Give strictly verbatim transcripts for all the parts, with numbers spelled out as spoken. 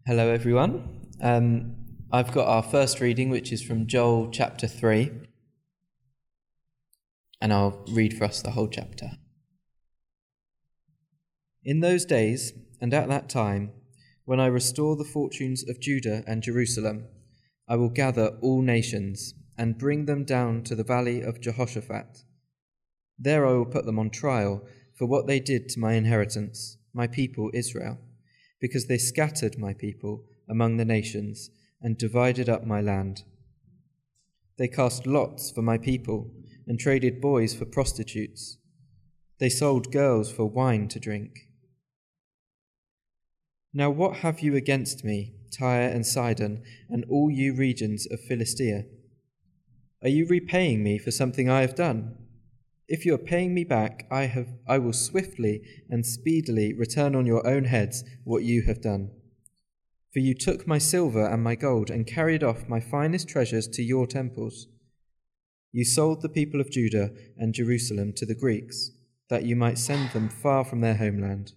Hello everyone. Um, I've got our first reading, which is from Joel chapter three, and I'll read for us the whole chapter. In those days and at that time, when I restore the fortunes of Judah and Jerusalem, I will gather all nations and bring them down to the valley of Jehoshaphat. There I will put them on trial for what they did to my inheritance, my people Israel, because they scattered my people among the nations and divided up my land. They cast lots for my people and traded boys for prostitutes. They sold girls for wine to drink. Now what have you against me, Tyre and Sidon, and all you regions of Philistia? Are you repaying me for something I have done? If you are paying me back, I have I will swiftly and speedily return on your own heads what you have done. For you took my silver and my gold and carried off my finest treasures to your temples. You sold the people of Judah and Jerusalem to the Greeks, that you might send them far from their homeland.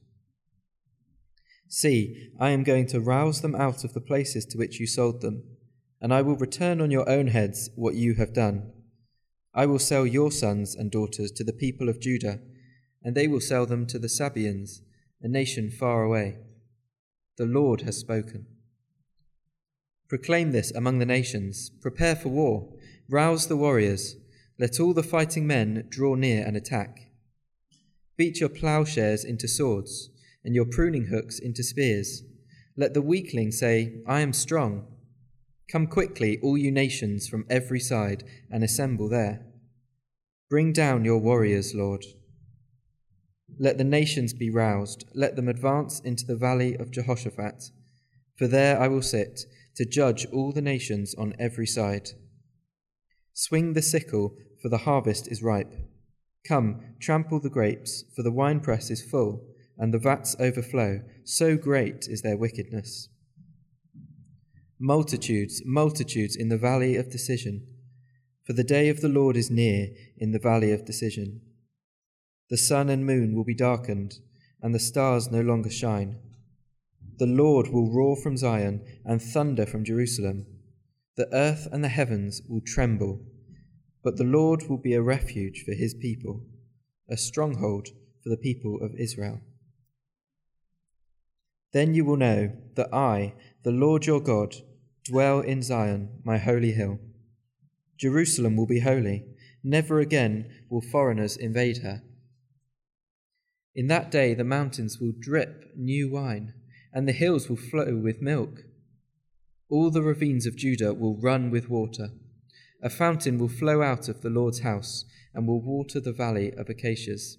See, I am going to rouse them out of the places to which you sold them, and I will return on your own heads what you have done. I will sell your sons and daughters to the people of Judah, and they will sell them to the Sabaeans, a nation far away. The Lord has spoken. Proclaim this among the nations. Prepare for war. Rouse the warriors. Let all the fighting men draw near and attack. Beat your plowshares into swords, and your pruning hooks into spears. Let the weakling say, I am strong. Come quickly, all you nations from every side, and assemble there. Bring down your warriors, Lord. Let the nations be roused. Let them advance into the valley of Jehoshaphat. For there I will sit, to judge all the nations on every side. Swing the sickle, for the harvest is ripe. Come, trample the grapes, for the winepress is full, and the vats overflow. So great is their wickedness. Multitudes, multitudes in the valley of decision, for the day of the Lord is near in the valley of decision. The sun and moon will be darkened, and the stars no longer shine. The Lord will roar from Zion and thunder from Jerusalem. The earth and the heavens will tremble, but the Lord will be a refuge for his people, a stronghold for the people of Israel. Then you will know that I, the Lord your God, dwell in Zion, my holy hill. Jerusalem will be holy. Never again will foreigners invade her. In that day the mountains will drip new wine, and the hills will flow with milk. All the ravines of Judah will run with water. A fountain will flow out of the Lord's house and will water the valley of acacias.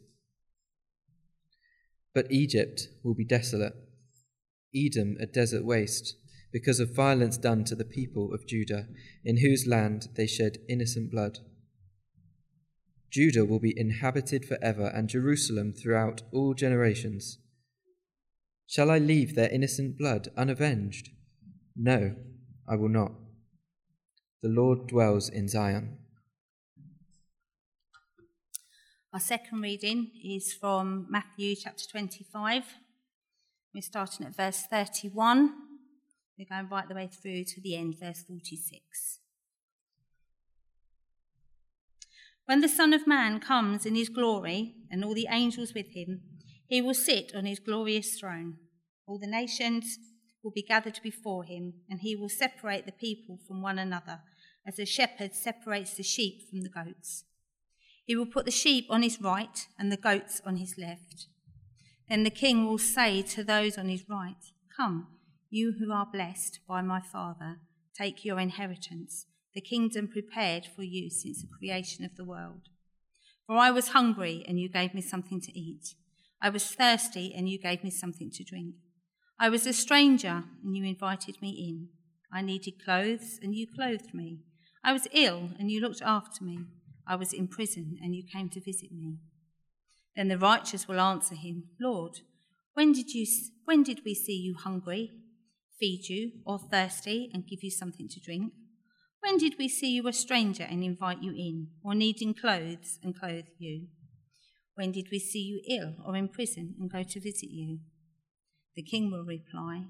But Egypt will be desolate, Edom a desert waste, because of violence done to the people of Judah, in whose land they shed innocent blood. Judah will be inhabited forever, and Jerusalem throughout all generations. Shall I leave their innocent blood unavenged? No, I will not. The Lord dwells in Zion. Our second reading is from Matthew chapter twenty-five. We're starting at verse thirty-one. We're going right the way through to the end, verse forty-six. When the Son of Man comes in his glory, and all the angels with him, he will sit on his glorious throne. All the nations will be gathered before him, and he will separate the people from one another, as a shepherd separates the sheep from the goats. He will put the sheep on his right and the goats on his left. Then the king will say to those on his right, Come, you who are blessed by my Father, take your inheritance, the kingdom prepared for you since the creation of the world. For I was hungry, and you gave me something to eat. I was thirsty, and you gave me something to drink. I was a stranger, and you invited me in. I needed clothes, and you clothed me. I was ill, and you looked after me. I was in prison, and you came to visit me. Then the righteous will answer him, Lord, when did you, when did we see you hungry, feed you, or thirsty, and give you something to drink? When did we see you a stranger and invite you in, or needing clothes and clothe you? When did we see you ill or in prison and go to visit you? The king will reply,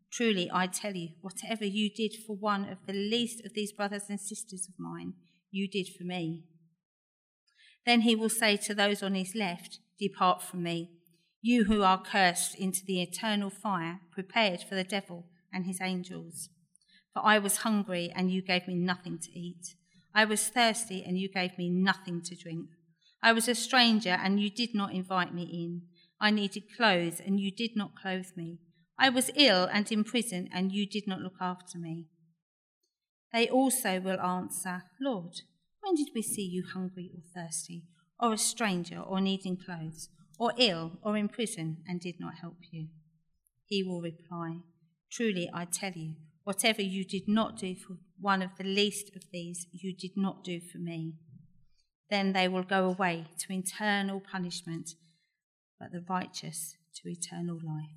Truly, I tell you, whatever you did for one of the least of these brothers and sisters of mine, you did for me. Then he will say to those on his left, depart from me, you who are cursed, into the eternal fire prepared for the devil and his angels. For I was hungry, and you gave me nothing to eat. I was thirsty, and you gave me nothing to drink. I was a stranger, and you did not invite me in. I needed clothes, and you did not clothe me. I was ill and in prison, and you did not look after me. They also will answer, Lord, when did we see you hungry or thirsty, or a stranger or needing clothes, or ill or in prison, and did not help you? He will reply, truly I tell you, whatever you did not do for one of the least of these, you did not do for me. Then they will go away to eternal punishment, but the righteous to eternal life.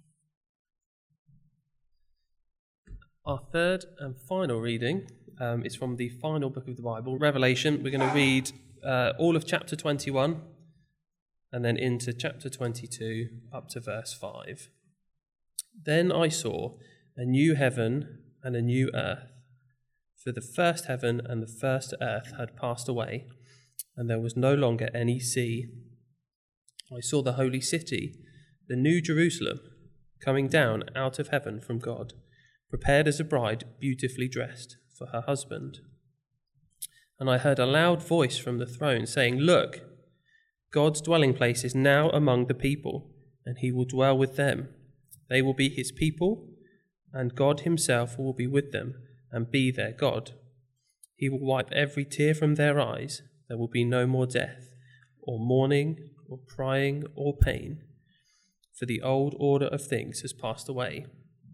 Our third and final reading um, is from the final book of the Bible, Revelation. We're going to read uh, all of chapter twenty-one and then into chapter twenty-two up to verse five. Then I saw a new heaven and a new earth, for the first heaven and the first earth had passed away, and there was no longer any sea. I saw the holy city, the new Jerusalem, coming down out of heaven from God, prepared as a bride beautifully dressed for her husband. And I heard a loud voice from the throne saying, look, God's dwelling place is now among the people, and he will dwell with them. They will be his people, and God himself will be with them and be their God. He will wipe every tear from their eyes. There will be no more death, or mourning, or crying, or pain, for the old order of things has passed away.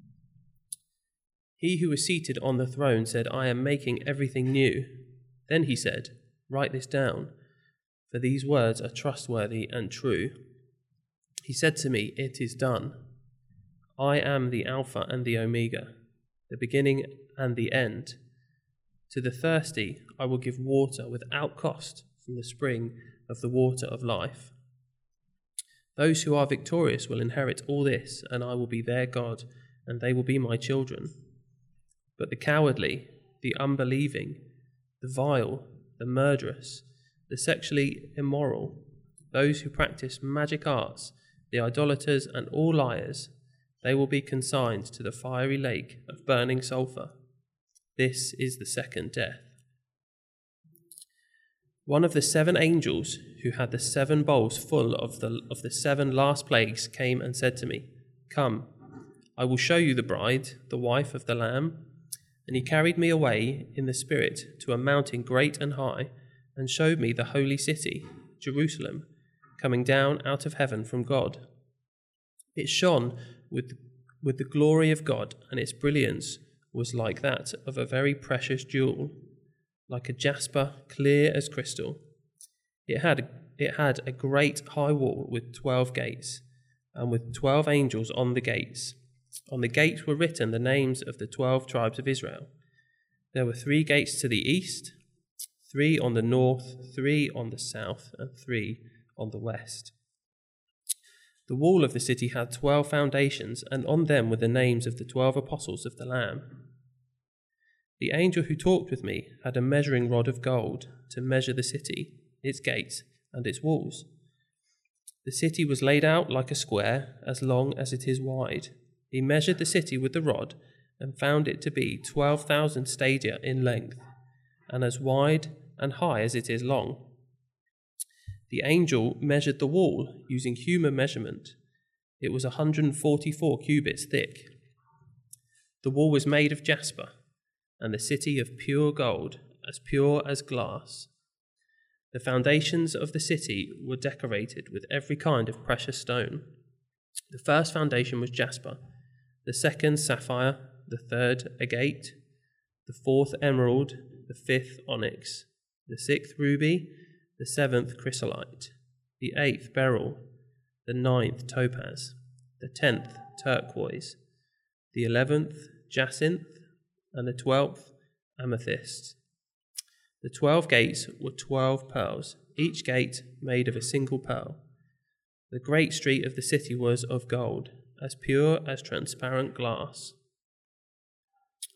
He who was seated on the throne said, I am making everything new. Then he said, write this down, for these words are trustworthy and true. He said to me, it is done. I am the Alpha and the Omega, the beginning and the end. To the thirsty I will give water without cost from the spring of the water of life. Those who are victorious will inherit all this, and I will be their God, and they will be my children. But the cowardly, the unbelieving, the vile, the murderous, the sexually immoral, those who practice magic arts, the idolaters, and all liars, they will be consigned to the fiery lake of burning sulfur. This is the second death. One of the seven angels who had the seven bowls full of the, of the seven last plagues came and said to me, come, I will show you the bride, the wife of the Lamb. And he carried me away in the Spirit to a mountain great and high, and showed me the holy city, Jerusalem, coming down out of heaven from God. It shone with, with the glory of God, and its brilliance was like that of a very precious jewel, like a jasper, clear as crystal. It had, it had a great high wall with twelve gates, and with twelve angels on the gates. On the gates were written the names of the twelve tribes of Israel. There were three gates to the east, three on the north, three on the south, and three on the west. The wall of the city had twelve foundations, and on them were the names of the twelve apostles of the Lamb. The angel who talked with me had a measuring rod of gold to measure the city, its gates, and its walls. The city was laid out like a square, as long as it is wide. He measured the city with the rod and found it to be twelve thousand stadia in length, and as wide and high as it is long. The angel measured the wall using human measurement. It was one hundred forty-four cubits thick. The wall was made of jasper, and the city of pure gold, as pure as glass. The foundations of the city were decorated with every kind of precious stone. The first foundation was jasper, the second sapphire, the third agate, the fourth emerald, the fifth onyx, the sixth ruby, the seventh chrysolite, the eighth beryl, the ninth topaz, the tenth turquoise, the eleventh jacinth, and the twelfth amethyst. The twelve gates were twelve pearls, each gate made of a single pearl. The great street of the city was of gold, as pure as transparent glass.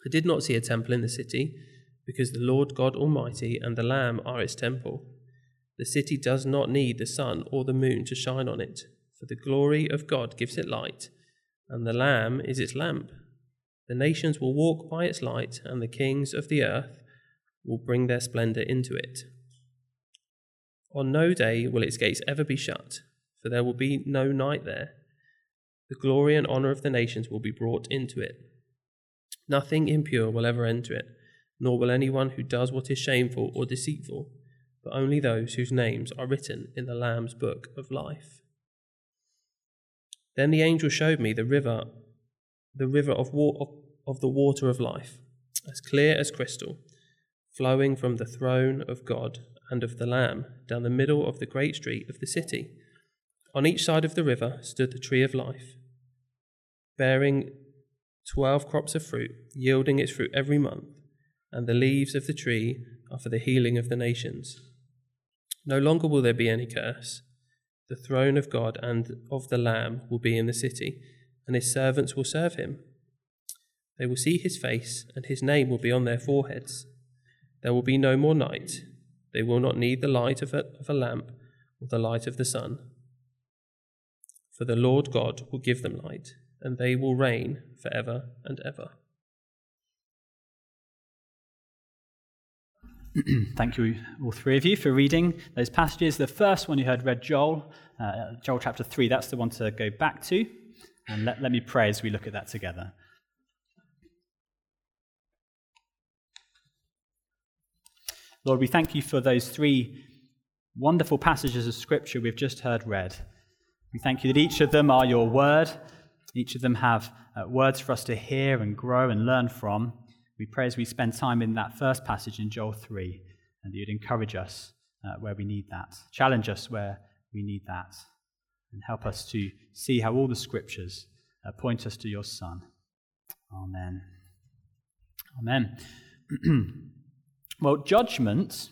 I did not see a temple in the city, because the Lord God Almighty and the Lamb are its temple. The city does not need the sun or the moon to shine on it, for the glory of God gives it light, and the Lamb is its lamp. The nations will walk by its light, and the kings of the earth will bring their splendor into it. On no day will its gates ever be shut, for there will be no night there. The glory and honor of the nations will be brought into it. Nothing impure will ever enter it, nor will anyone who does what is shameful or deceitful, but only those whose names are written in the Lamb's book of life. Then the angel showed me the river, the river of, wa- of, of the water of life, as clear as crystal, flowing from the throne of God and of the Lamb down the middle of the great street of the city. On each side of the river stood the tree of life, bearing twelve crops of fruit, yielding its fruit every month, and the leaves of the tree are for the healing of the nations. No longer will there be any curse. The throne of God and of the Lamb will be in the city, and his servants will serve him. They will see his face, and his name will be on their foreheads. There will be no more night. They will not need the light of a, of a lamp or the light of the sun. For the Lord God will give them light, and they will reign forever and ever. Thank you, all three of you, for reading those passages. The first one you heard read, Joel, uh, Joel chapter three. That's the one to go back to. And let, let me pray as we look at that together. Lord, we thank you for those three wonderful passages of Scripture we've just heard read. We thank you that each of them are your word. Each of them have uh, words for us to hear and grow and learn from. We pray as we spend time in that first passage in Joel three, and that you'd encourage us uh, where we need that, challenge us where we need that, and help us to see how all the Scriptures uh, point us to your Son. Amen. Amen. Well, judgment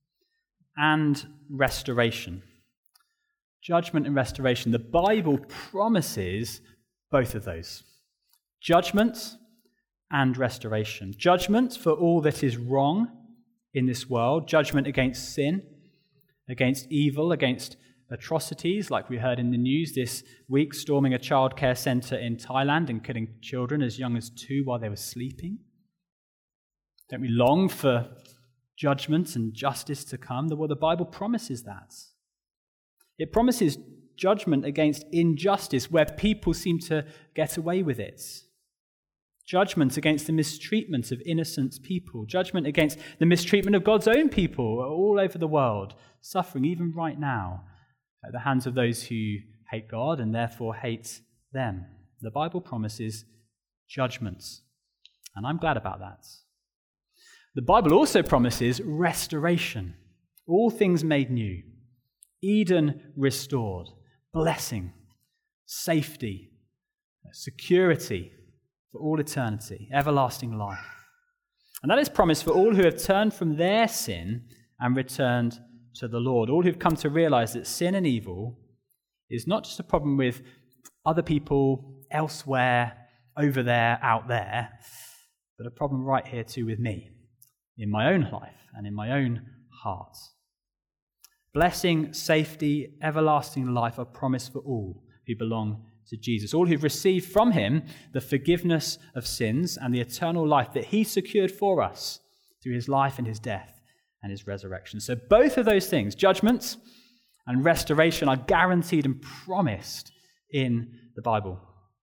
and restoration. Judgment and restoration. The Bible promises both of those. Judgment and restoration. Judgment for all that is wrong in this world. Judgment against sin, against evil, against atrocities, like we heard in the news this week, storming a childcare centre in Thailand and killing children as young as two while they were sleeping. Don't we long for judgment and justice to come? Well, the Bible promises that. It promises judgment against injustice where people seem to get away with it. Judgment against the mistreatment of innocent people. Judgment against the mistreatment of God's own people all over the world, suffering even right now at the hands of those who hate God and therefore hate them. The Bible promises judgment, and I'm glad about that. The Bible also promises restoration, all things made new, Eden restored, blessing, safety, security for all eternity, everlasting life. And that is promised for all who have turned from their sin and returned to the Lord, all who've come to realize that sin and evil is not just a problem with other people elsewhere, over there, out there, but a problem right here too with me, in my own life and in my own heart. Blessing, safety, everlasting life are promised for all who belong to Jesus, all who've received from him the forgiveness of sins and the eternal life that he secured for us through his life and his death and his resurrection. So both of those things, judgment and restoration, are guaranteed and promised in the Bible.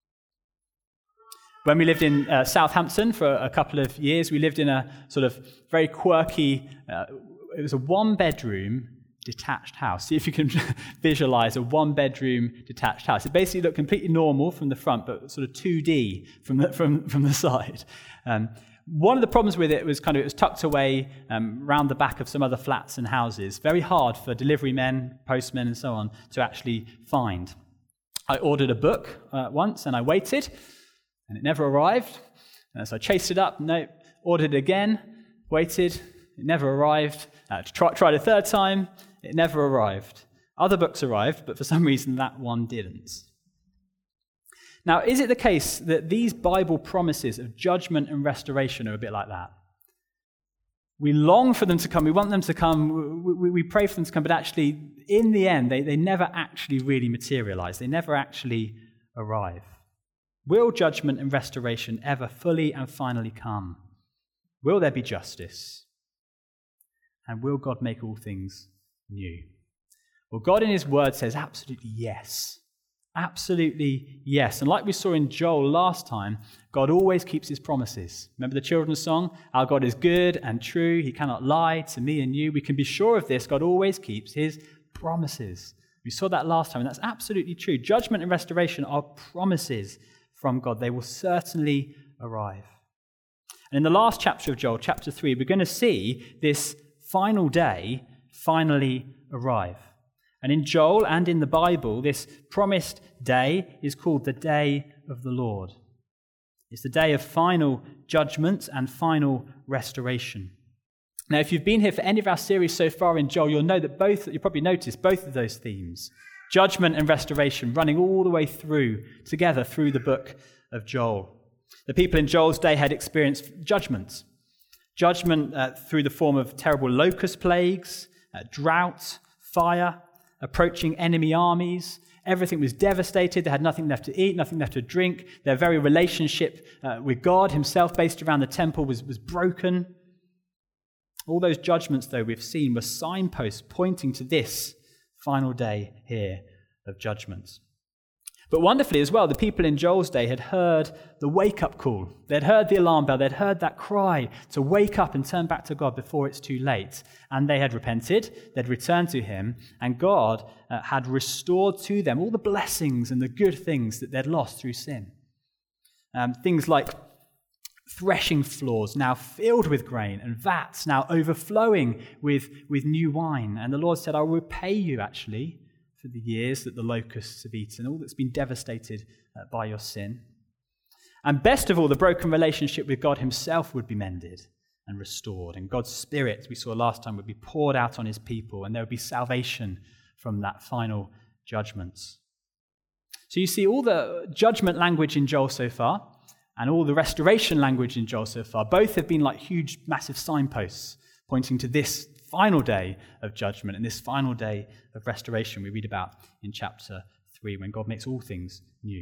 When we lived in uh, Southampton for a couple of years, we lived in a sort of very quirky, uh, it was a one-bedroom detached house. See if you can visualize a one-bedroom detached house. It basically looked completely normal from the front, but sort of two D from the, from, from the side. Um, one of the problems with it was kind of it was tucked away um, round the back of some other flats and houses. Very hard for delivery men, postmen, and so on to actually find. I ordered a book uh, once, and I waited, and it never arrived. And so I chased it up. No, ordered it again, waited. It never arrived. Uh, try, tried a third time. It never arrived. Other books arrived, but for some reason that one didn't. Now, is it the case that these Bible promises of judgment and restoration are a bit like that? We long for them to come, we want them to come, we, we pray for them to come, but actually, in the end, they, they never actually really materialize. They never actually arrive. Will judgment and restoration ever fully and finally come? Will there be justice? And will God make all things new? Well, God in his word says absolutely yes. Absolutely yes. And like we saw in Joel last time, God always keeps his promises. Remember the children's song? Our God is good and true. He cannot lie to me and you. We can be sure of this. God always keeps his promises. We saw that last time, and that's absolutely true. Judgment and restoration are promises from God. They will certainly arrive. And in the last chapter of Joel, chapter three, we're going to see this final day finally arrive. And in Joel and in the Bible, this promised day is called the day of the Lord. It's the day of final judgment and final restoration. Now, if you've been here for any of our series so far in Joel, you'll know that both, you'll probably notice both of those themes, judgment and restoration, running all the way through, together through the book of Joel. The people in Joel's day had experienced judgment. Judgment uh, through the form of terrible locust plagues, uh, drought, fire, approaching enemy armies. Everything was devastated. They had nothing left to eat, nothing left to drink. Their very relationship uh, with God himself, based around the temple, was, was broken. All those judgments, though, we've seen were signposts pointing to this final day here of judgment. But wonderfully as well, the people in Joel's day had heard the wake-up call. They'd heard the alarm bell. They'd heard that cry to wake up and turn back to God before it's too late. And they had repented. They'd returned to him. And God uh, had restored to them all the blessings and the good things that they'd lost through sin. Um, things like threshing floors now filled with grain, and vats now overflowing with, with new wine. And the Lord said, I will repay you, actually, for the years that the locusts have eaten, all that's been devastated uh, by your sin. And best of all, the broken relationship with God himself would be mended and restored. And God's Spirit, we saw last time, would be poured out on his people, and there would be salvation from that final judgment. So you see all the judgment language in Joel so far, and all the restoration language in Joel so far, both have been like huge, massive signposts pointing to this final day of judgment and this final day of restoration we read about in chapter three, when God makes all things new.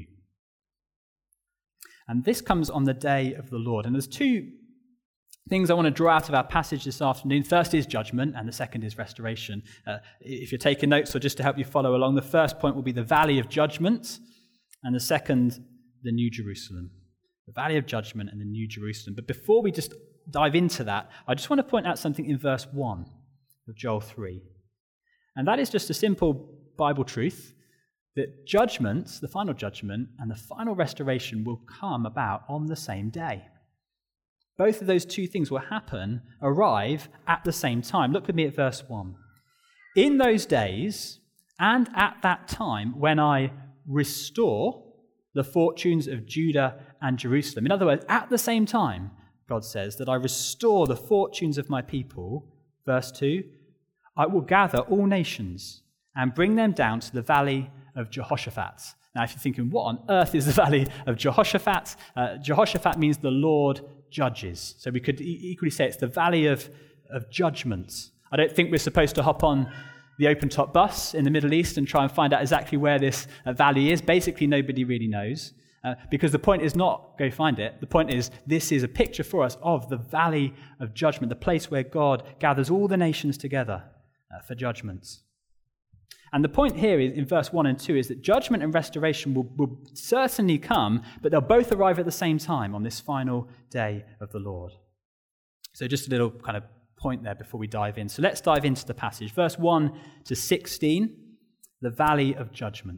And this comes on the day of the Lord. And there's two things I want to draw out of our passage this afternoon. First is judgment, and the second is restoration. Uh, if you're taking notes, or just to help you follow along, the first point will be the valley of judgment, and the second, the New Jerusalem. The valley of judgment and the New Jerusalem. But before we just dive into that, I just want to point out something in verse one of Joel three. And that is just a simple Bible truth, that judgment, the final judgment, and the final restoration will come about on the same day. Both of those two things will happen, arrive at the same time. Look with me at verse one. In those days, and at that time, when I restore the fortunes of Judah and Jerusalem. In other words, at the same time, God says, that I restore the fortunes of my people. Verse two, I will gather all nations and bring them down to the valley of Jehoshaphat. Now, if you're thinking, what on earth is the valley of Jehoshaphat? Uh, Jehoshaphat means the Lord judges. So we could e- equally say it's the valley of, of judgment. I don't think we're supposed to hop on the open-top bus in the Middle East and try and find out exactly where this uh, valley is. Basically, nobody really knows. Uh, because the point is not go find it. The point is this is a picture for us of the valley of judgment, the place where God gathers all the nations together uh, for judgments. And the point here is, in verse one and two, is that judgment and restoration will, will certainly come, but they'll both arrive at the same time on this final day of the Lord. So just a little kind of point there before we dive in. So let's dive into the passage. Verse one to sixteen, the valley of judgment.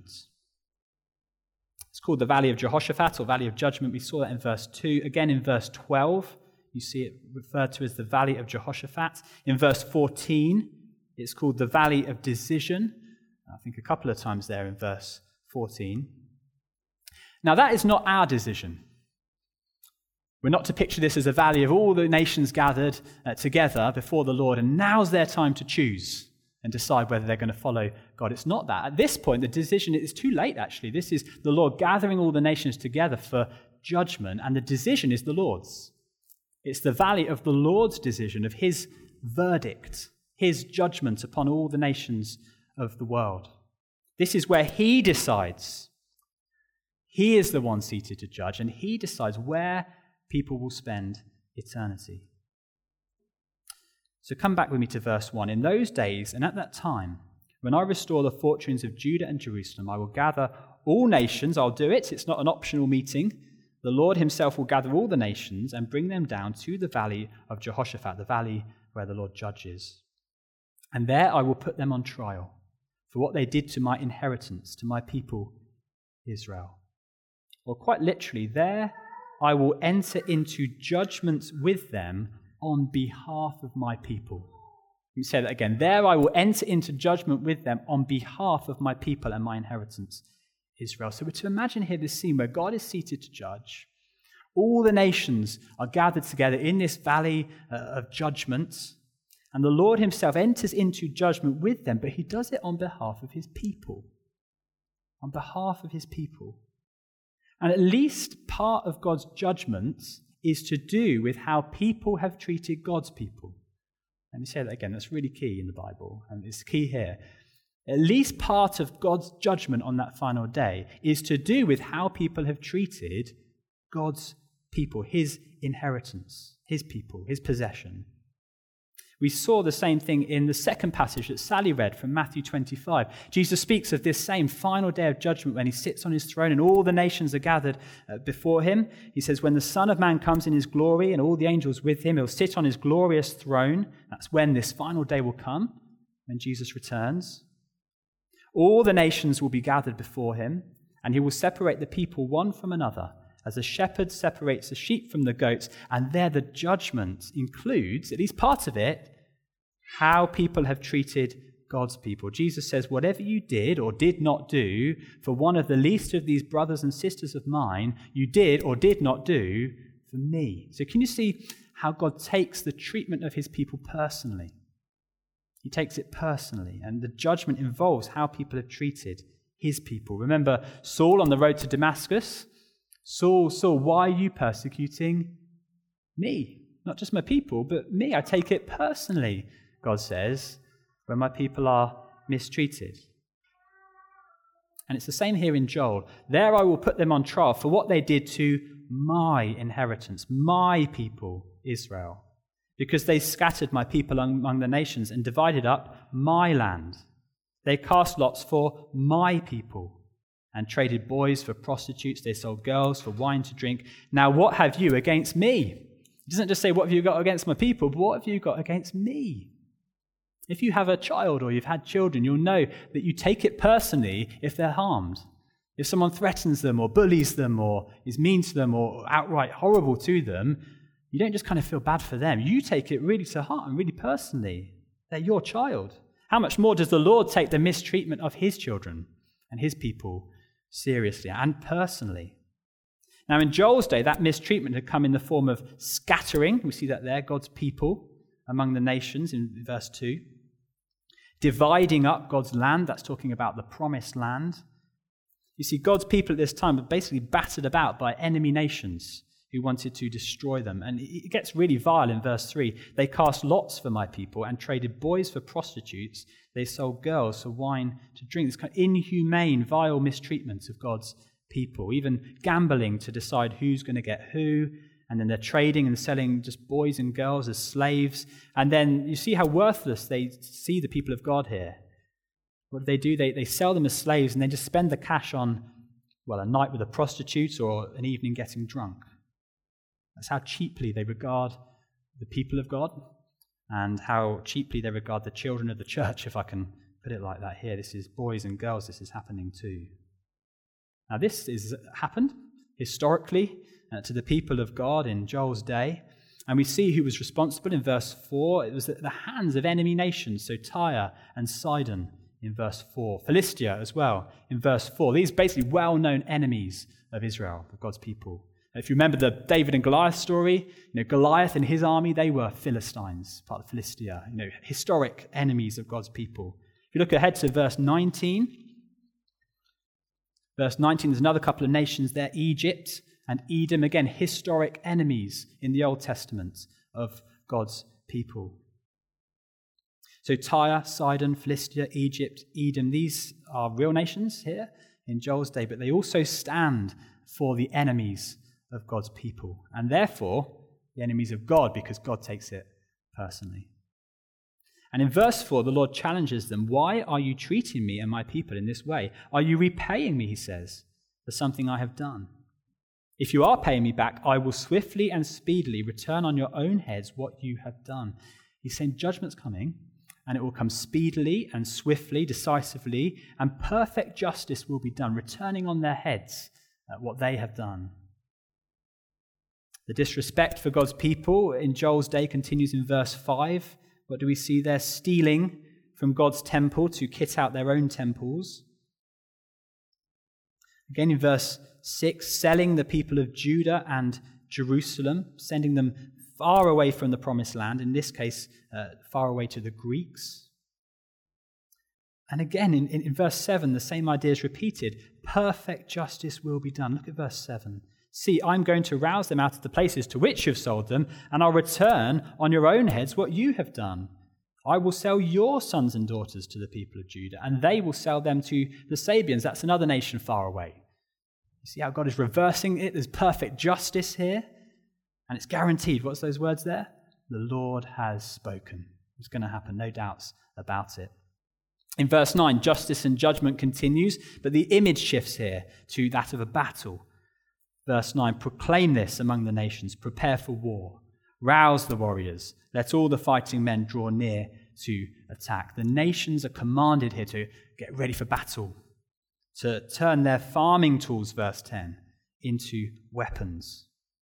It's called the Valley of Jehoshaphat, or Valley of Judgment. We saw that in verse two. Again in verse twelve, you see it referred to as the Valley of Jehoshaphat. In verse fourteen, it's called the Valley of Decision. I think a couple of times there in verse fourteen. Now that is not our decision. We're not to picture this as a valley of all the nations gathered uh, together before the Lord, and now's their time to choose. and decide whether they're going to follow God. It's not that. At this point, the decision is too late, actually. This is the Lord gathering all the nations together for judgment, and the decision is the Lord's. It's the valley of the Lord's decision, of his verdict, his judgment upon all the nations of the world. This is where he decides. He is the one seated to judge, and he decides where people will spend eternity. So come back with me to verse one. In those days and at that time, when I restore the fortunes of Judah and Jerusalem, I will gather all nations. I'll do it. It's not an optional meeting. The Lord himself will gather all the nations and bring them down to the valley of Jehoshaphat, the valley where the Lord judges. And there I will put them on trial for what they did to my inheritance, to my people Israel. Or quite literally, there I will enter into judgments with them on behalf of my people. Let me say that again. There I will enter into judgment with them on behalf of my people and my inheritance, Israel. So we're to imagine here this scene where God is seated to judge. All the nations are gathered together in this valley uh, of judgment, and the Lord himself enters into judgment with them, but he does it on behalf of his people. On behalf of his people. And at least part of God's judgment is to do with how people have treated God's people. Let me say that again. That's really key in the Bible, and it's key here. At least part of God's judgment on that final day is to do with how people have treated God's people, his inheritance, his people, his possession. We saw the same thing in the second passage that Sally read from Matthew twenty-five. Jesus speaks of this same final day of judgment when he sits on his throne and all the nations are gathered before him. He says, when the Son of Man comes in his glory and all the angels with him, he'll sit on his glorious throne. That's when this final day will come, when Jesus returns. All the nations will be gathered before him, and he will separate the people one from another, as a shepherd separates the sheep from the goats, and there the judgment includes, at least part of it, how people have treated God's people. Jesus says, whatever you did or did not do for one of the least of these brothers and sisters of mine, you did or did not do for me. So can you see how God takes the treatment of his people personally? He takes it personally, and the judgment involves how people have treated his people. Remember Saul on the road to Damascus? Saul, Saul, why are you persecuting me? Not just my people, but me. I take it personally, God says, when my people are mistreated. And it's the same here in Joel. There I will put them on trial for what they did to my inheritance, my people, Israel, because they scattered my people among the nations and divided up my land. They cast lots for my people and traded boys for prostitutes. They sold girls for wine to drink. Now what have you against me? It doesn't just say, what have you got against my people, but what have you got against me? If you have a child or you've had children, you'll know that you take it personally if they're harmed. If someone threatens them or bullies them or is mean to them or outright horrible to them, you don't just kind of feel bad for them. You take it really to heart and really personally. They're your child. How much more does the Lord take the mistreatment of his children and his people seriously and personally? Now, in Joel's day, that mistreatment had come in the form of scattering. We see that there, God's people among the nations in verse two. Dividing up God's land, that's talking about the promised land. You see, God's people at this time were basically battered about by enemy nations who wanted to destroy them. And it gets really vile in verse three. They cast lots for my people and traded boys for prostitutes. They sold girls for wine to drink. This kind of inhumane, vile mistreatment of God's people, even gambling to decide who's going to get who. And then they're trading and selling just boys and girls as slaves. And then you see how worthless they see the people of God here. What do they do? They, they sell them as slaves and then just spend the cash on, well, a night with a prostitute or an evening getting drunk. That's how cheaply they regard the people of God and how cheaply they regard the children of the church, if I can put it like that here. This is boys and girls. This is happening too. Now, this is happened historically uh, to the people of God in Joel's day. And we see who was responsible in verse four. It was at the hands of enemy nations, so Tyre and Sidon in verse four. Philistia as well in verse four. These basically well-known enemies of Israel, of God's people. If you remember the David and Goliath story, you know, Goliath and his army, they were Philistines, part of Philistia, you know, historic enemies of God's people. If you look ahead to verse nineteen, verse nineteen, there's another couple of nations there, Egypt and Edom, again, historic enemies in the Old Testament of God's people. So Tyre, Sidon, Philistia, Egypt, Edom, these are real nations here in Joel's day, but they also stand for the enemies of God's people, and therefore the enemies of God, because God takes it personally. And in verse four, the Lord challenges them. Why are you treating me and my people in this way? Are you repaying me, he says, for something I have done? If you are paying me back, I will swiftly and speedily return on your own heads what you have done. He's saying judgment's coming, and it will come speedily and swiftly, decisively, and perfect justice will be done, returning on their heads at what they have done. The disrespect for God's people in Joel's day continues in verse five. What do we see there? Stealing from God's temple to kit out their own temples. Again in verse six, selling the people of Judah and Jerusalem, sending them far away from the promised land, in this case, uh, far away to the Greeks. And again, in, in, in verse seven, the same idea is repeated. Perfect justice will be done. Look at verse seven. See, I'm going to rouse them out of the places to which you've sold them, and I'll return on your own heads what you have done. I will sell your sons and daughters to the people of Judah, and they will sell them to the Sabians. That's another nation far away. You see how God is reversing it? There's perfect justice here, and it's guaranteed. What's those words there? The Lord has spoken. It's going to happen, no doubts about it. In verse nine, justice and judgment continues, but the image shifts here to that of a battle. Verse nine, proclaim this among the nations, prepare for war, rouse the warriors, let all the fighting men draw near to attack. The nations are commanded here to get ready for battle, to turn their farming tools, verse ten, into weapons.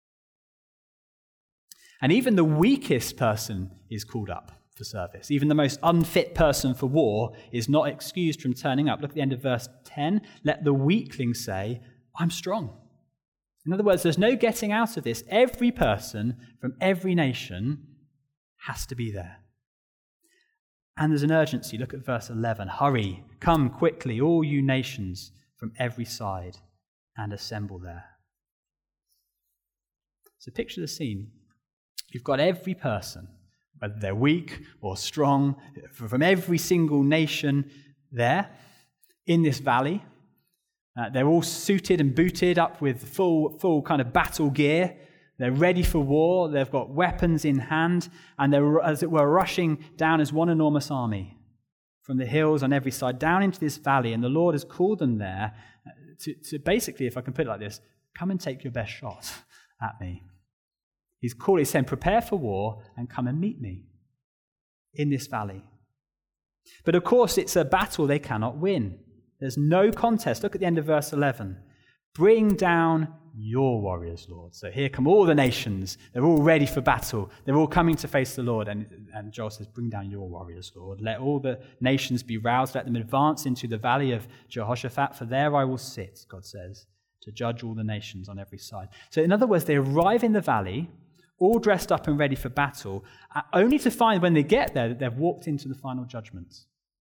And even the weakest person is called up for service. Even the most unfit person for war is not excused from turning up. Look at the end of verse ten. Let the weakling say, I'm strong. In other words, there's no getting out of this. Every person from every nation has to be there. And there's an urgency. Look at verse eleven. Hurry, come quickly, all you nations from every side, and assemble there. So picture the scene. You've got every person, whether they're weak or strong, from every single nation there in this valley. Uh, they're all suited and booted up with full, full kind of battle gear. They're ready for war. They've got weapons in hand, and they're, as it were, rushing down as one enormous army from the hills on every side down into this valley. And the Lord has called them there to, to basically, if I can put it like this, come and take your best shot at me. He's called, he's saying, prepare for war and come and meet me in this valley. But of course, it's a battle they cannot win. There's no contest. Look at the end of verse eleven. Bring down your warriors, Lord. So here come all the nations. They're all ready for battle. They're all coming to face the Lord. And, and Joel says, bring down your warriors, Lord. Let all the nations be roused. Let them advance into the valley of Jehoshaphat. For there I will sit, God says, to judge all the nations on every side. So in other words, they arrive in the valley, all dressed up and ready for battle, only to find when they get there that they've walked into the final judgment.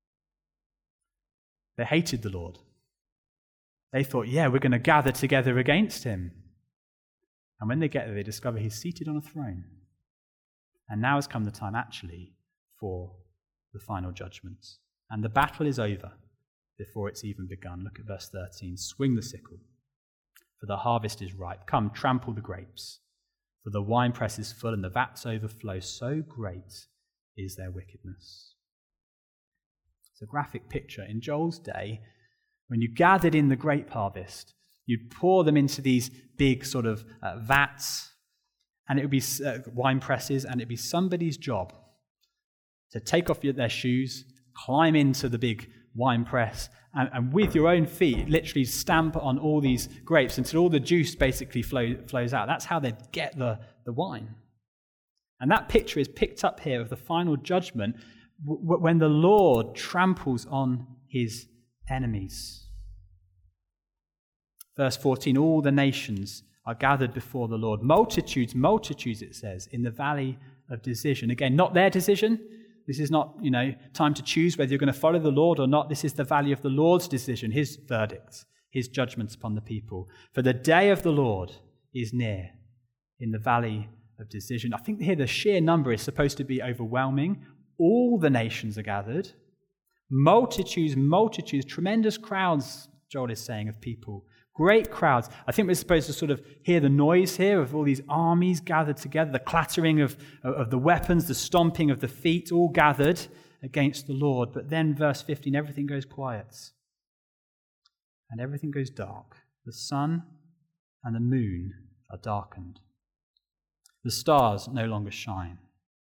They hated the Lord. They thought, yeah, we're going to gather together against him. And when they get there, they discover he's seated on a throne. And now has come the time, actually, for the final judgment. And the battle is over before it's even begun. Look at verse thirteen. Swing the sickle, for the harvest is ripe. Come, trample the grapes, for the winepress is full and the vats overflow. So great is their wickedness. It's a graphic picture. In Joel's day, when you gathered in the grape harvest, you'd pour them into these big sort of uh, vats, and it would be uh, wine presses, and it'd be somebody's job to take off your, their shoes, climb into the big wine press, and, and with your own feet, literally stamp on all these grapes until all the juice basically flow, flows out. That's how they'd get the, the wine. And that picture is picked up here of the final judgment w- when the Lord tramples on his enemies. Verse fourteen, all the nations are gathered before the Lord. Multitudes, multitudes, it says, in the valley of decision. Again, not their decision. This is not, you know, time to choose whether you're going to follow the Lord or not. This is the valley of the Lord's decision, his verdict, his judgments upon the people. For the day of the Lord is near in the valley of decision. I think here the sheer number is supposed to be overwhelming. All the nations are gathered. Multitudes, multitudes, tremendous crowds, Joel is saying, of people. Great crowds. I think we're supposed to sort of hear the noise here of all these armies gathered together, the clattering of, of the weapons, the stomping of the feet, all gathered against the Lord. But then, verse fifteen, everything goes quiet. And everything goes dark. The sun and the moon are darkened. The stars no longer shine.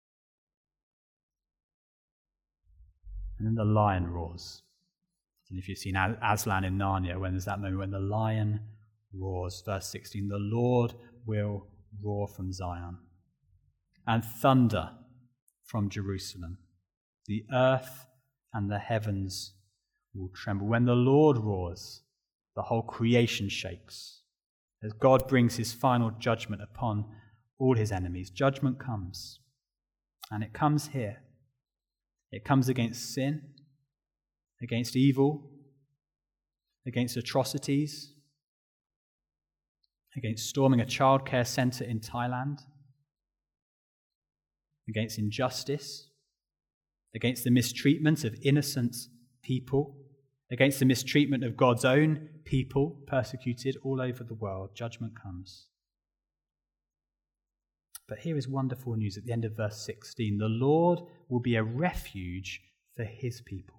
And then the lion roars. And if you've seen Aslan in Narnia, when there's that moment when the lion roars, verse sixteen, the Lord will roar from Zion, and thunder from Jerusalem. The earth and the heavens will tremble. When the Lord roars, the whole creation shakes, as God brings his final judgment upon all his enemies. Judgment comes, and it comes here. It comes against sin, against evil, against atrocities, against storming a childcare centre in Thailand, against injustice, against the mistreatment of innocent people, against the mistreatment of God's own people persecuted all over the world. Judgment comes. But here is wonderful news at the end of verse sixteen. The Lord will be a refuge for his people,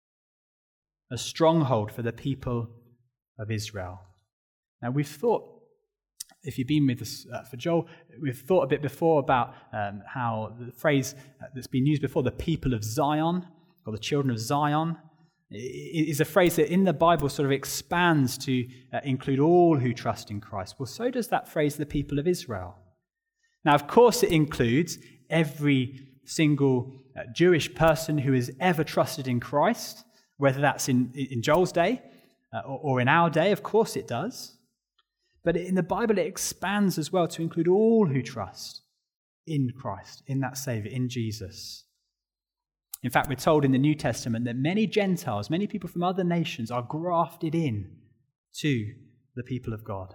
a stronghold for the people of Israel. Now, we've thought, if you've been with us uh, for Joel, we've thought a bit before about um, how the phrase uh, that's been used before, the people of Zion, or the children of Zion, is a phrase that in the Bible sort of expands to uh, include all who trust in Christ. Well, so does that phrase, the people of Israel. Now, of course, it includes every single uh, Jewish person who has ever trusted in Christ, whether that's in, in Joel's day uh, or, or in our day. Of course it does. But in the Bible, it expands as well to include all who trust in Christ, in that Saviour, in Jesus. In fact, we're told in the New Testament that many Gentiles, many people from other nations are grafted in to the people of God.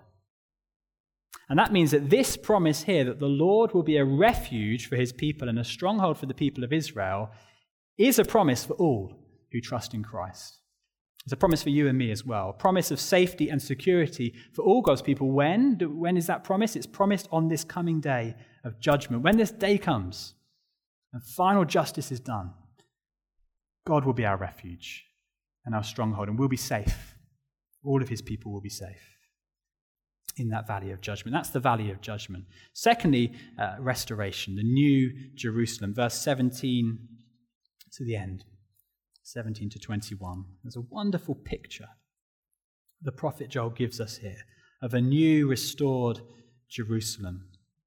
And that means that this promise here, that the Lord will be a refuge for his people and a stronghold for the people of Israel, is a promise for all who trust in Christ. It's a promise for you and me as well. A promise of safety and security for all God's people. When? When is that promise? It's promised on this coming day of judgment. When this day comes and final justice is done, God will be our refuge and our stronghold, and we'll be safe. All of his people will be safe in that valley of judgment. That's the valley of judgment. Secondly, uh, restoration, the new Jerusalem. Verse seventeen to the end, seventeen to twenty-one. There's a wonderful picture the prophet Joel gives us here of a new restored Jerusalem.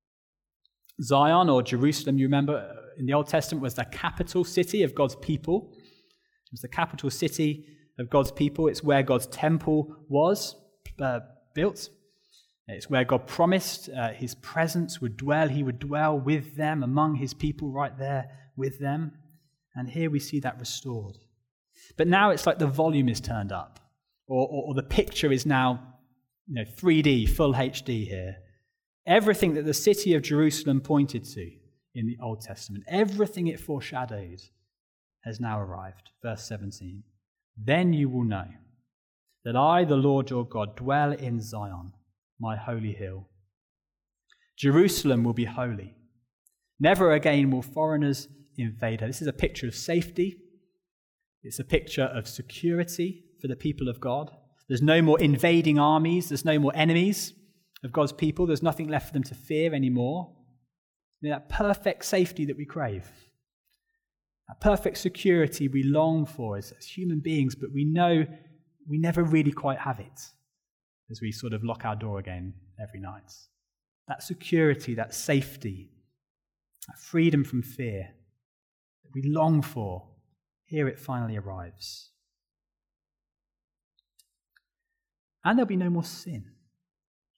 Zion, or Jerusalem, you remember in the Old Testament, was the capital city of God's people. It was the capital city of God's people. It's where God's temple was uh, built. It's where God promised uh, his presence would dwell. He would dwell with them, among his people, right there with them. And here we see that restored. But now it's like the volume is turned up, or, or, or the picture is now, you know, three D, full H D here. Everything that the city of Jerusalem pointed to in the Old Testament, everything it foreshadowed, has now arrived. Verse seventeen. Then you will know that I, the Lord your God, dwell in Zion, my holy hill. Jerusalem will be holy. Never again will foreigners invade her. This is a picture of safety. It's a picture of security for the people of God. There's no more invading armies. There's no more enemies of God's people. There's nothing left for them to fear anymore. You know, that perfect safety that we crave, that perfect security we long for as, as human beings, but we know we never really quite have it as we sort of lock our door again every night. That security, that safety, that freedom from fear that we long for, here it finally arrives. And there'll be no more sin.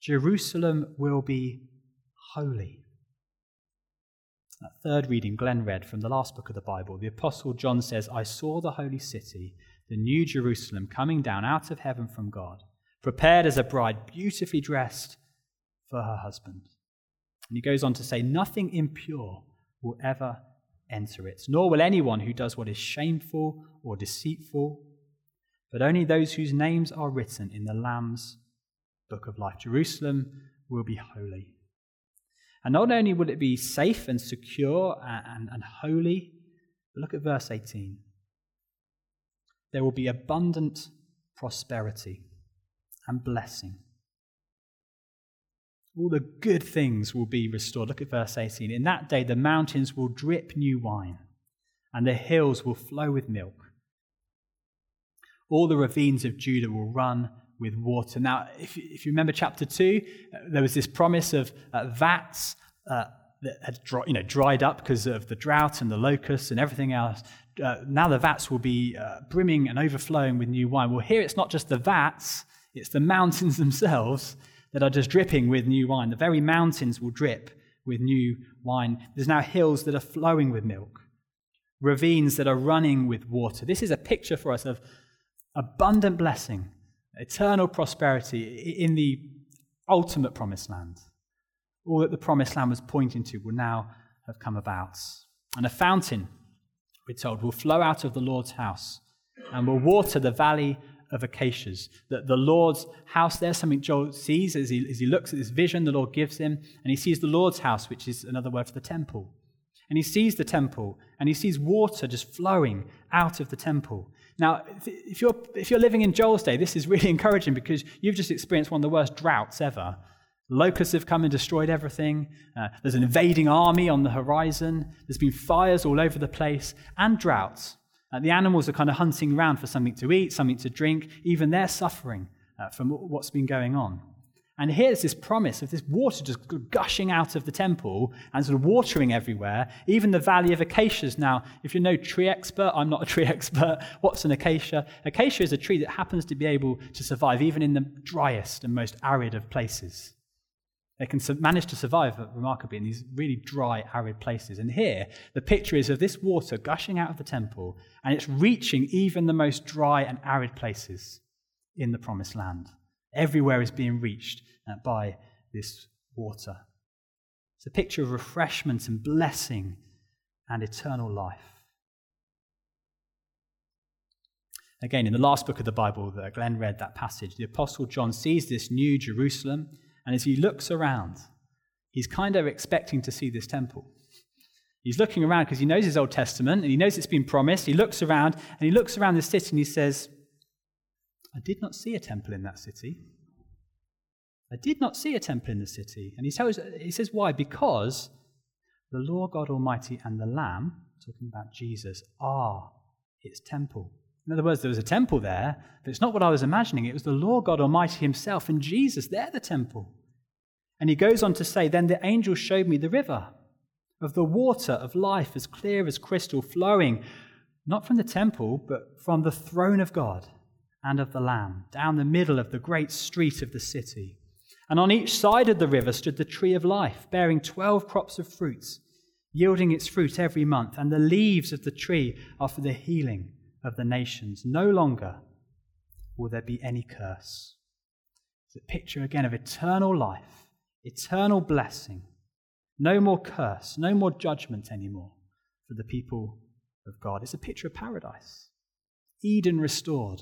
Jerusalem will be holy. That third reading Glenn read from the last book of the Bible, the Apostle John says, I saw the holy city, the new Jerusalem, coming down out of heaven from God, prepared as a bride beautifully dressed for her husband. And he goes on to say, nothing impure will ever enter it, nor will anyone who does what is shameful or deceitful, but only those whose names are written in the Lamb's book of life. Jerusalem will be holy. And not only will it be safe and secure and, and, and holy, but look at verse eighteen. There will be abundant prosperity and blessing. All the good things will be restored. Look at verse eighteen. In that day the mountains will drip new wine, and the hills will flow with milk. All the ravines of Judah will run with water. Now, if, if you remember chapter two, uh, there was this promise of uh, vats uh, that had dry, you know, dried up because of the drought and the locusts and everything else. Uh, now the vats will be uh, brimming and overflowing with new wine. Well, here it's not just the vats, it's the mountains themselves that are just dripping with new wine. The very mountains will drip with new wine. There's now hills that are flowing with milk, ravines that are running with water. This is a picture for us of abundant blessing, eternal prosperity in the ultimate promised land. All that the promised land was pointing to will now have come about. And a fountain, we're told, will flow out of the Lord's house and will water the valley of acacias. That the Lord's house, there's something Joel sees as he, as he looks at this vision the Lord gives him, and he sees the Lord's house, which is another word for the temple. And he sees the temple, and he sees water just flowing out of the temple. Now, if you're if you're living in Joel's day, this is really encouraging because you've just experienced one of the worst droughts ever. Locusts have come and destroyed everything. Uh, there's an invading army on the horizon. There's been fires all over the place and droughts. Uh, the animals are kind of hunting around for something to eat, something to drink. Even they're suffering uh, from what's been going on. And here's this promise of this water just gushing out of the temple and sort of watering everywhere, even the valley of acacias. Now, if you're no tree expert, I'm not a tree expert. What's an acacia? Acacia is a tree that happens to be able to survive even in the driest and most arid of places. They can su- manage to survive remarkably in these really dry, arid places. And here, the picture is of this water gushing out of the temple, and it's reaching even the most dry and arid places in the promised land. Everywhere is being reached uh, by this water. It's a picture of refreshment and blessing and eternal life. Again, in the last book of the Bible that Glenn read, that passage, the Apostle John sees this new Jerusalem, and as he looks around, he's kind of expecting to see this temple. He's looking around because he knows his Old Testament, and he knows it's been promised. He looks around, and he looks around the city, and he says, I did not see a temple in that city. I did not see a temple in the city. And he tells, he says, why? Because the Lord God Almighty and the Lamb, talking about Jesus, are its temple. In other words, there was a temple there, but it's not what I was imagining. It was the Lord God Almighty himself and Jesus. They're the temple. And he goes on to say, then the angel showed me the river of the water of life, as clear as crystal, flowing not from the temple, but from the throne of God and of the Lamb, down the middle of the great street of the city. And on each side of the river stood the tree of life, bearing twelve crops of fruits, yielding its fruit every month. And the leaves of the tree are for the healing of the nations. No longer will there be any curse. It's a picture again of eternal life, eternal blessing. No more curse, no more judgment anymore for the people of God. It's a picture of paradise, Eden restored.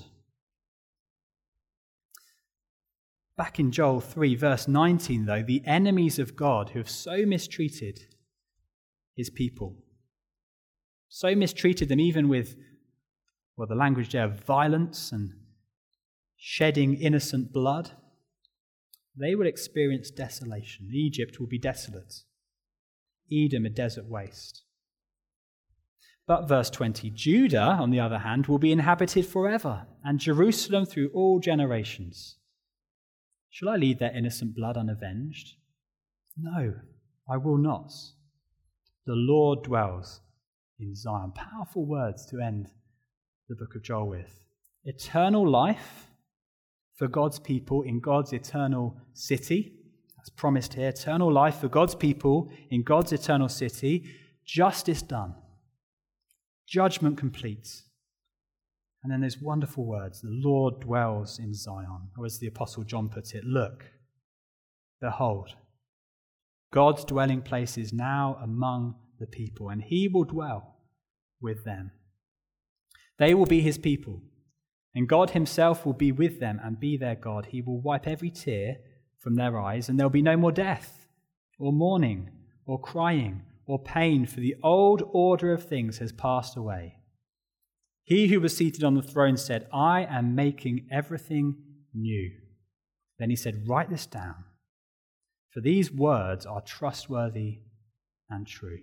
Back in Joel three, verse nineteen, though, the enemies of God who have so mistreated his people, so mistreated them even with, well, the language there of violence and shedding innocent blood, they will experience desolation. Egypt will be desolate. Edom a desert waste. But verse twenty, Judah, on the other hand, will be inhabited forever, and Jerusalem through all generations. Shall I leave their innocent blood unavenged? No, I will not. The Lord dwells in Zion. Powerful words to end the book of Joel with. Eternal life for God's people in God's eternal city. That's promised here. Eternal life for God's people in God's eternal city. Justice done. Judgment complete. And then those wonderful words, the Lord dwells in Zion. Or as the Apostle John puts it, look, behold, God's dwelling place is now among the people, and he will dwell with them. They will be his people, and God himself will be with them and be their God. He will wipe every tear from their eyes, and there will be no more death, or mourning, or crying, or pain, for the old order of things has passed away. He who was seated on the throne said, I am making everything new. Then he said, write this down, for these words are trustworthy and true.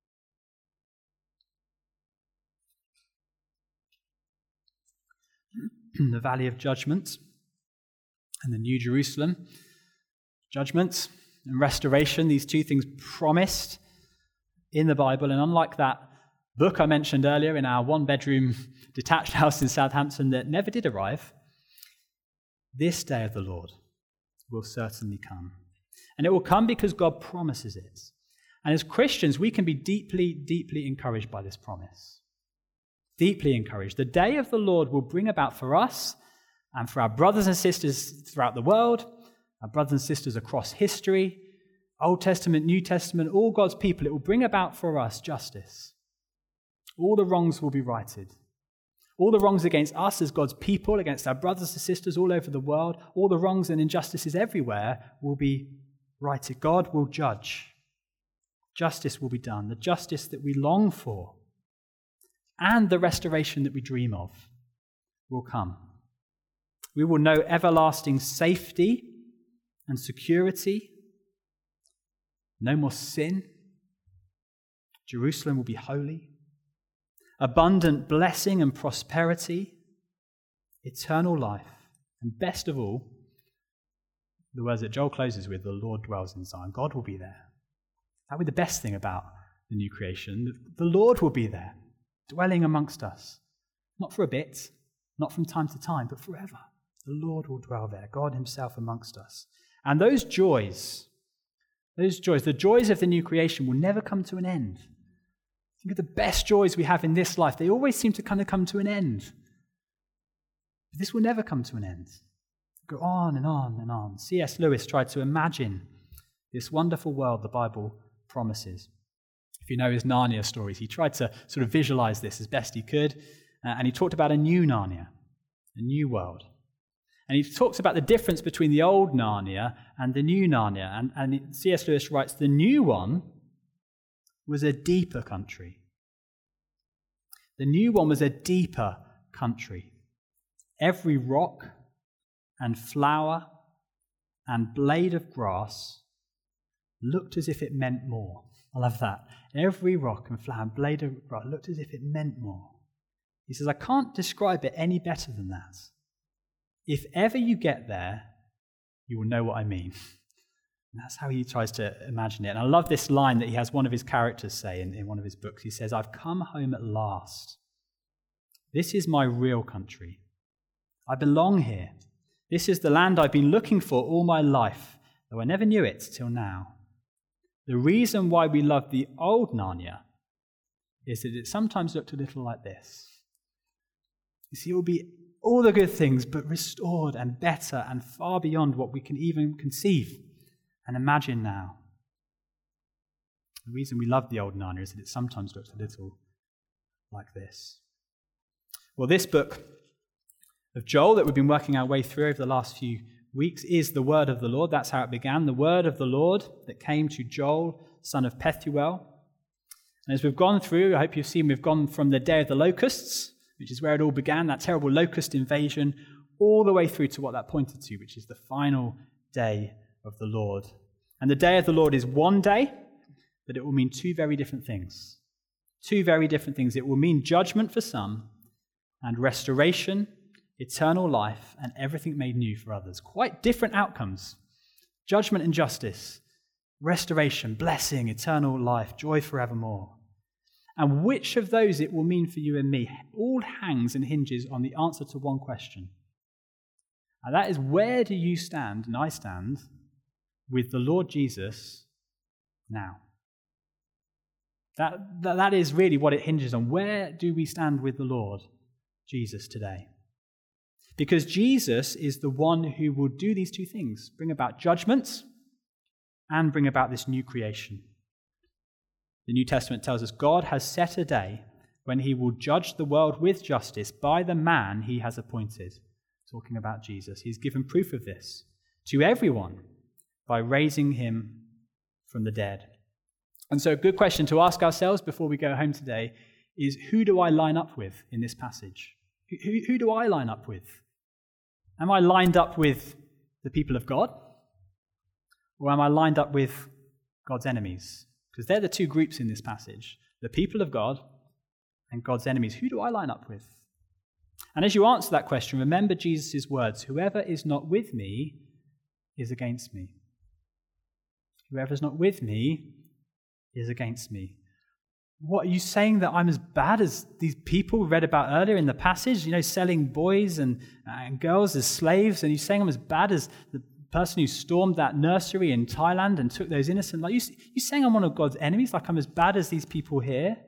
The Valley of Judgment and the New Jerusalem. Judgment and restoration, these two things promised in the Bible. And unlike that book I mentioned earlier in our one-bedroom detached house in Southampton that never did arrive, this day of the Lord will certainly come. And it will come because God promises it. And as Christians, we can be deeply, deeply encouraged by this promise. Deeply encouraged. The day of the Lord will bring about for us and for our brothers and sisters throughout the world, our brothers and sisters across history, Old Testament, New Testament, all God's people, it will bring about for us justice. All the wrongs will be righted. All the wrongs against us as God's people, against our brothers and sisters all over the world, all the wrongs and injustices everywhere will be righted. God will judge. Justice will be done. The justice that we long for and the restoration that we dream of will come. We will know everlasting safety and security. No more sin. Jerusalem will be holy. Abundant blessing and prosperity. Eternal life. And best of all, the words that Joel closes with, the Lord dwells in Zion. God will be there. That would be the best thing about the new creation. The Lord will be there, dwelling amongst us. Not for a bit, not from time to time, but forever. The Lord will dwell there, God himself amongst us. And those joys, those joys, the joys of the new creation will never come to an end. Think of the best joys we have in this life. They always seem to kind of come to an end. But this will never come to an end. Go on and on and on. C S Lewis tried to imagine this wonderful world the Bible promises. If you know his Narnia stories, he tried to sort of visualize this as best he could, uh, and he talked about a new Narnia, a new world. And he talks about the difference between the old Narnia and the new Narnia. And, and C S Lewis writes, the new one was a deeper country. The new one was a deeper country. Every rock and flower and blade of grass looked as if it meant more. I love that. Every rock and flower and blade of grass looked as if it meant more. He says, I can't describe it any better than that. If ever you get there, you will know what I mean. And that's how he tries to imagine it. And I love this line that he has one of his characters say in, in one of his books. He says, I've come home at last. This is my real country. I belong here. This is the land I've been looking for all my life, though I never knew it till now. The reason why we love the old Narnia is that it sometimes looked a little like this. You see, it will be all the good things, but restored and better and far beyond what we can even conceive and imagine now. The reason we love the old Narnia is that it sometimes looks a little like this. Well, this book of Joel that we've been working our way through over the last few weeks is the word of the Lord. That's how it began, the word of the Lord that came to Joel, son of Pethuel. And as we've gone through, I hope you've seen we've gone from the day of the locusts, which is where it all began, that terrible locust invasion, all the way through to what that pointed to, which is the final day of the Lord. And the day of the Lord is one day, but it will mean two very different things. Two very different things. It will mean judgment for some and restoration, eternal life, and everything made new for others. Quite different outcomes. Judgment and justice, restoration, blessing, eternal life, joy forevermore. And which of those it will mean for you and me all hangs and hinges on the answer to one question. And that is, where do you stand, and I stand, with the Lord Jesus now? That, that, that is really what it hinges on. Where do we stand with the Lord Jesus today? Because Jesus is the one who will do these two things, bring about judgment and bring about this new creation. The New Testament tells us God has set a day when he will judge the world with justice by the man he has appointed. Talking about Jesus. He's given proof of this to everyone by raising him from the dead. And so a good question to ask ourselves before we go home today is, who do I line up with in this passage? Who, who, who do I line up with? Am I lined up with the people of God? Or am I lined up with God's enemies? Because they're the two groups in this passage, the people of God and God's enemies. Who do I line up with? And as you answer that question, remember Jesus' words, whoever is not with me is against me. Whoever is not with me is against me. What, are you saying that I'm as bad as these people we read about earlier in the passage, you know, selling boys and, and girls as slaves? And you're saying I'm as bad as the person who stormed that nursery in Thailand and took those innocent lives? You, you're saying I'm one of God's enemies, like I'm as bad as these people here?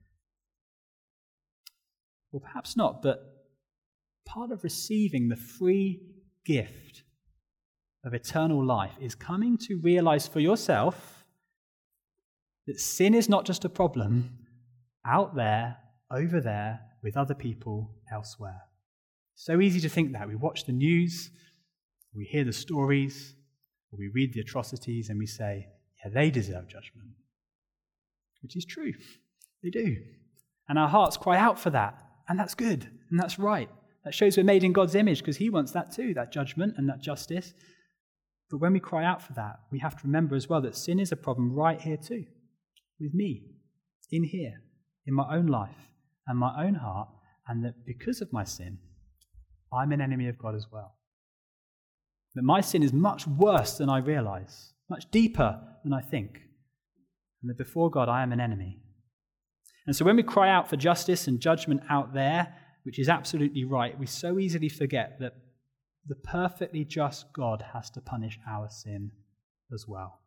Well, perhaps not, but part of receiving the free gift of eternal life is coming to realize for yourself that sin is not just a problem out there, over there, with other people elsewhere. So easy to think that. We watch the news, we hear the stories, or we read the atrocities, and we say, yeah, they deserve judgment. Which is true. They do. And our hearts cry out for that. And that's good. And that's right. That shows we're made in God's image, because he wants that too, that judgment and that justice. But when we cry out for that, we have to remember as well that sin is a problem right here too. With me, in here, in my own life and my own heart, and that because of my sin, I'm an enemy of God as well. That my sin is much worse than I realize, much deeper than I think, and that before God I am an enemy. And so when we cry out for justice and judgment out there, which is absolutely right, we so easily forget that the perfectly just God has to punish our sin as well.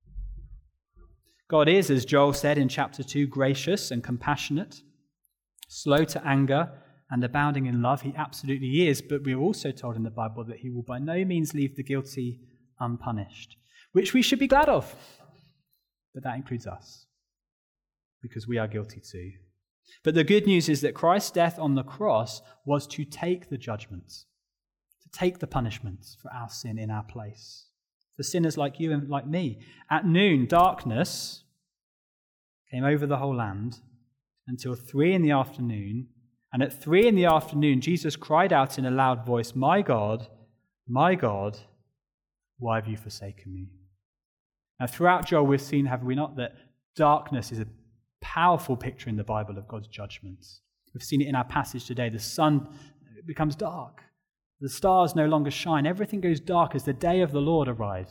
God is, as Joel said in chapter two, gracious and compassionate, slow to anger and abounding in love. He absolutely is, but we're also told in the Bible that he will by no means leave the guilty unpunished, which we should be glad of. But that includes us, because we are guilty too. But the good news is that Christ's death on the cross was to take the judgment, to take the punishment for our sin in our place. For sinners like you and like me. At noon, darkness came over the whole land until three in the afternoon. And at three in the afternoon, Jesus cried out in a loud voice, "My God, my God, why have you forsaken me?" Now, throughout Joel, we've seen, have we not, that darkness is a powerful picture in the Bible of God's judgments. We've seen it in our passage today. The sun becomes dark. The stars no longer shine. Everything goes dark as the day of the Lord arrives.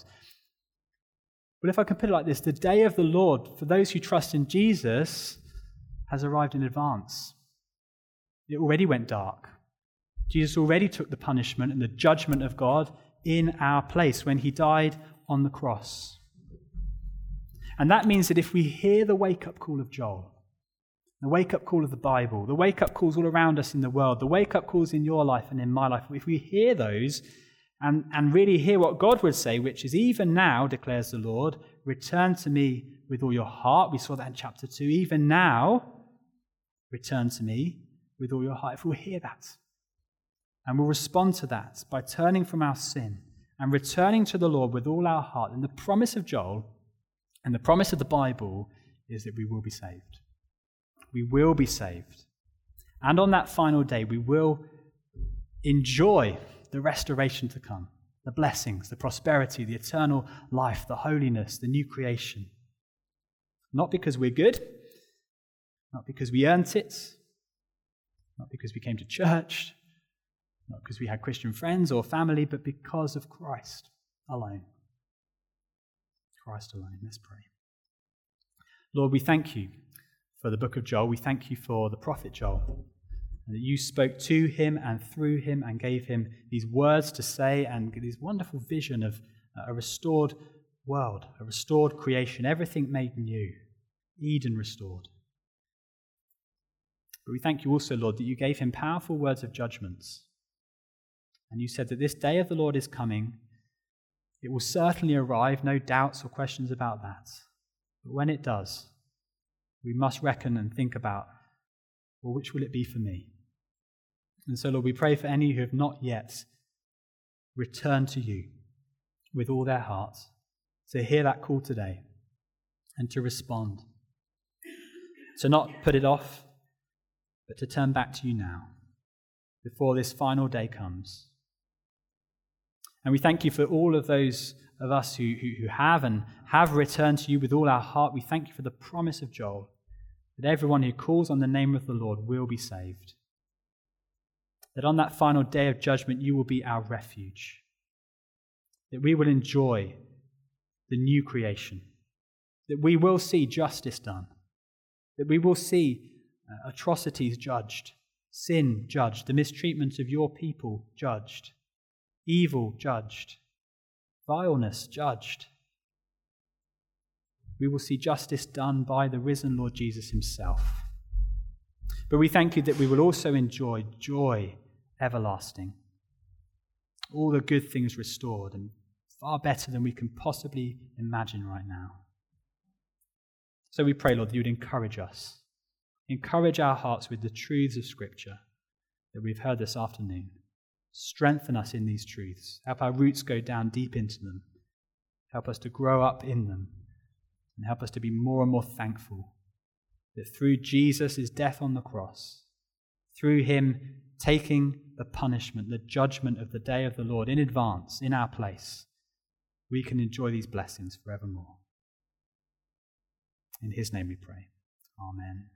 But if I can put it like this, the day of the Lord, for those who trust in Jesus, has arrived in advance. It already went dark. Jesus already took the punishment and the judgment of God in our place when he died on the cross. And that means that if we hear the wake-up call of Joel, the wake-up call of the Bible, the wake-up calls all around us in the world, the wake-up calls in your life and in my life, if we hear those and, and really hear what God would say, which is, even now, declares the Lord, return to me with all your heart. We saw that in chapter two. Even now, return to me with all your heart. If we'll hear that and we'll respond to that by turning from our sin and returning to the Lord with all our heart, then the promise of Joel and the promise of the Bible is that we will be saved. We will be saved. And on that final day, we will enjoy the restoration to come, the blessings, the prosperity, the eternal life, the holiness, the new creation. Not because we're good, not because we earned it, not because we came to church, not because we had Christian friends or family, but because of Christ alone. Christ alone. Let's pray. Lord, we thank you for the book of Joel. We thank you for the prophet Joel. and that you spoke to him and through him and gave him these words to say and this wonderful vision of a restored world, a restored creation, everything made new, Eden restored. But we thank you also, Lord, that you gave him powerful words of judgments. And you said that this day of the Lord is coming. It will certainly arrive, no doubts or questions about that. But when it does, we must reckon and think about, well, which will it be for me? And so, Lord, we pray for any who have not yet returned to you with all their hearts, to hear that call today and to respond. To not put it off, but to turn back to you now, before this final day comes. And we thank you for all of those of us who, who, who have and have returned to you with all our heart. We thank you for the promise of Joel, that everyone who calls on the name of the Lord will be saved. That on that final day of judgment, you will be our refuge. That we will enjoy the new creation. That we will see justice done. That we will see uh, atrocities judged, sin judged, the mistreatment of your people judged, evil judged, vileness judged. We will see justice done by the risen Lord Jesus himself. But we thank you that we will also enjoy joy everlasting. All the good things restored and far better than we can possibly imagine right now. So we pray, Lord, that you would encourage us. Encourage our hearts with the truths of Scripture that we've heard this afternoon. Strengthen us in these truths. Help our roots go down deep into them. Help us to grow up in them. And help us to be more and more thankful that through Jesus' death on the cross, through him taking the punishment, the judgment of the day of the Lord in advance, in our place, we can enjoy these blessings forevermore. In his name we pray. Amen.